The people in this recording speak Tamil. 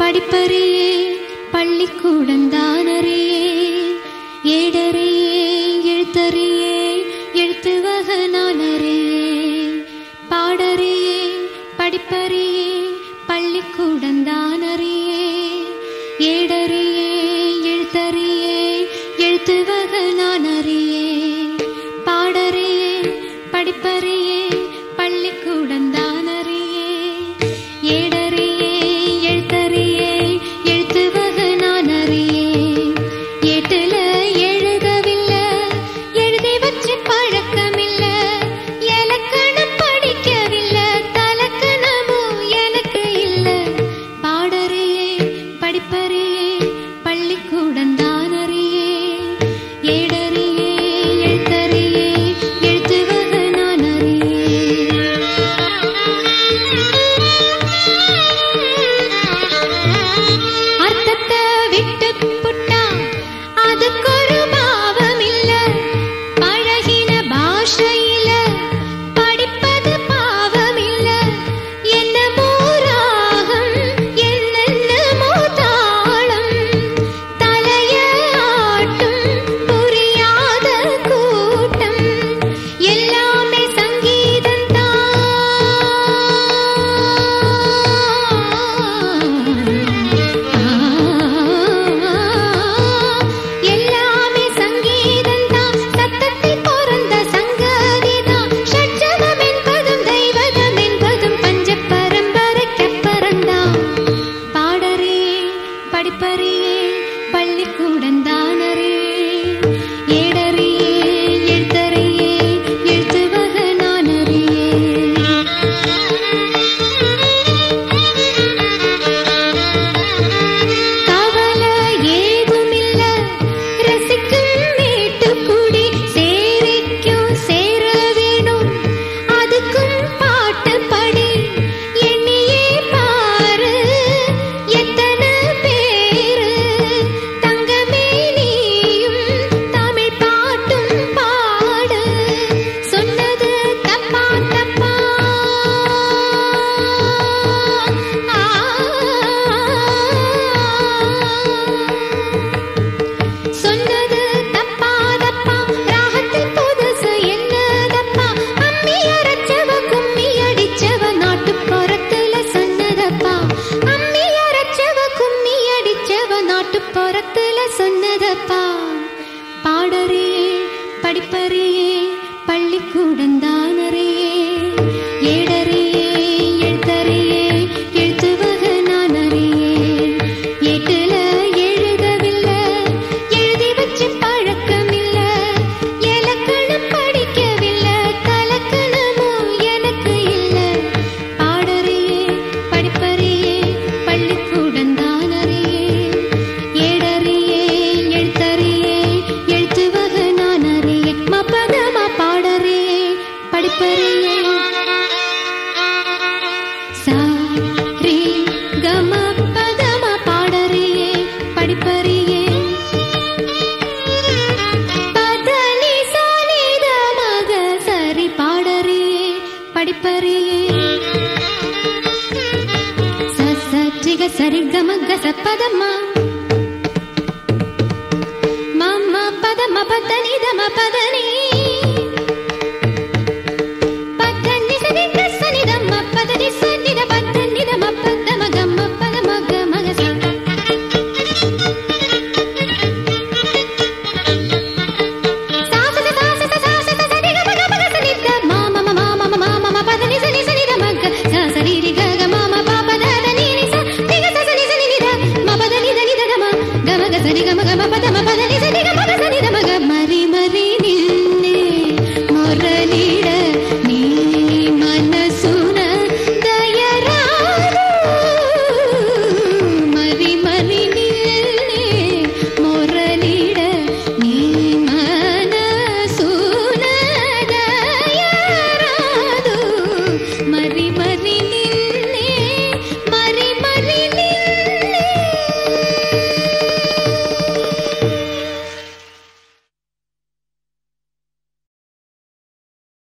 படிப்பறியே பள்ளிக்கூடந்தானறியே ஏடறியே எழுத்தறியே எழுத்து வகனானறியே பாடறியே படிப்பறியே பள்ளிக்கூடந்தானறியே ஏடறியே எழுத்தறியே எழுத்து வகனானறியே பாடறியே படிப்பறியே பள்ளிக்கூடந்தானறியே ஏடறியே எழுத்தறியே எழுத்து வகனானறியே ஏட்டுல எழுதவில்லை எழுதி வச்சு பழக்கமில்ல இலக்கணம் படிக்கவில்லை தலக்கணமும் எனக்கு இல்ல பாடறியே படிப்பறியே பள்ளிக்கூடந்தானறியே ஏடறியே எழுத்தறியே எழுத்து வகனானறியே அர்த்தத்தை விட்டு புட்டா அதுக்கொரு பாவம் இல்ல பழகின பாஷையில படிப்பது பாவம் இல்ல என்னமோ ராகம் என்னென்னமோ தாளம் தலைய ஆட்டும் புரியாத கூட்டம் எல்லாமே சங்கீதம் எல்லாமே சங்கீதந்தான் சத்தத்தில் பிறந்த சங்கதிதான் ஷட்ஜகம் என்பதும் தெய்வதம் என்பதும் பஞ்ச பரம்பரைக்கப்புறந்தான் பாடறியே படிப்பறியே பள்ளிக்கூடந்தானறியே ஏடறியே எழுத்தறியே எழுத்து வகனானறியே கவலை ஏதுமில்ல ரசிக்கும் மேட்டுக்குடி சேரிக்கும் சேர வேணும் அதுக்கும் பாட்டு படி எண்ணியே பாரு எத்தனை பேரு தங்கமே நீயும் தமிழ் பாட்டும் பாடு சொன்னது தப்பா தப்பா சொன்னது தப்பா தப்பா ராகத்தில் புதுசு என்னதப்பா அம்மி அரைச்சவ கும்மி அடிச்சவ நாட்டுப்புறத்துல சொன்னதப்பா அம்மி அரைச்சவ கும்மி அடிச்சவ நாட்டுப்புறத்துல சொன்னதப்பா பாடறியே படிப்பறியே பள்ளிக்கூடந்தானறியே ஏடறியே எழுத்தறியே எழுத்து வகனானறியே ஏட்டுல எழுதவில்லை எழுதி வச்சு பழக்கமில்ல இலக்கணம் படிக்கவில்லை தலக்கணமும் எனக்கு இல்ல பாடறியே படிப்பறியே பள்ளிக்கூடந்தானறியே ஏடறியே எழுத்தறியே எழுத்து வகனானறியே மபதமா பாடறியே படிப்பறியே சா ரீ கம பதமா பாடறியே படிப்பறியே பதனி சானித மக சரி பாடறியே படிப்பறியே சரிக சரி கம கச பதமா மம பதம பதனி தம பத